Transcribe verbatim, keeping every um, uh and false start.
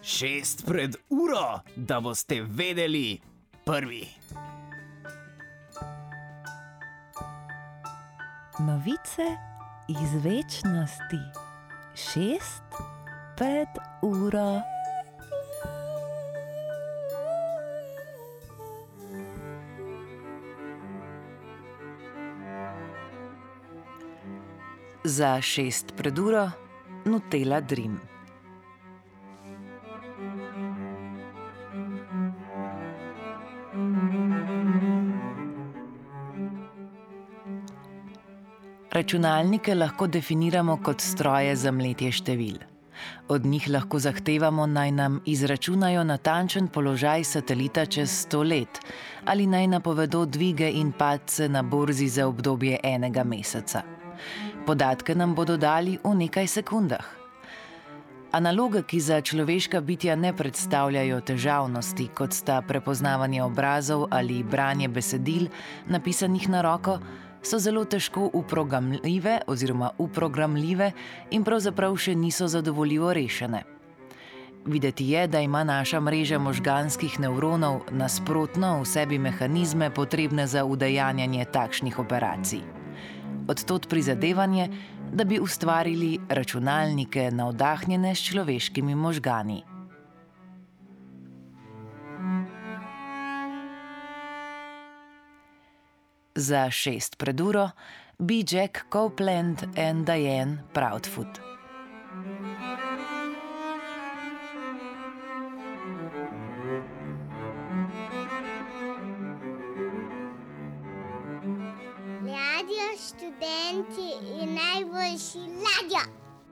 Šest pred uro, da boste vedeli prvi. Novice iz večnosti. Šest pred uro. Za šest pred uro Nutella Dream. Računalnike lahko definiramo kot stroje za mletje števil. Od njih lahko zahtevamo, naj nam izračunajo natančen položaj satelita čez sto let ali naj napovedo dvige in padce na borzi za obdobje enega meseca. Podatke nam bodo dali v nekaj sekundah. A naloge, ki za človeška bitja ne predstavljajo težavnosti, kot sta prepoznavanje obrazov ali branje besedil, napisanih na roko, so zelo težko uprogramljive oziroma uprogramljive in pravzaprav še niso zadovoljivo rešene. Videti je, da ima naša mreža možganskih nevronov nasprotno v sebi mehanizme, potrebne za udejanjanje takšnih operacij. Od tod prizadevanje, da bi ustvarili računalnike navdahnjene s človeškimi možgani. Za šest pred uro B. Jack Copeland and Diane Proudfoot. Radio Študenti je najboljši radio.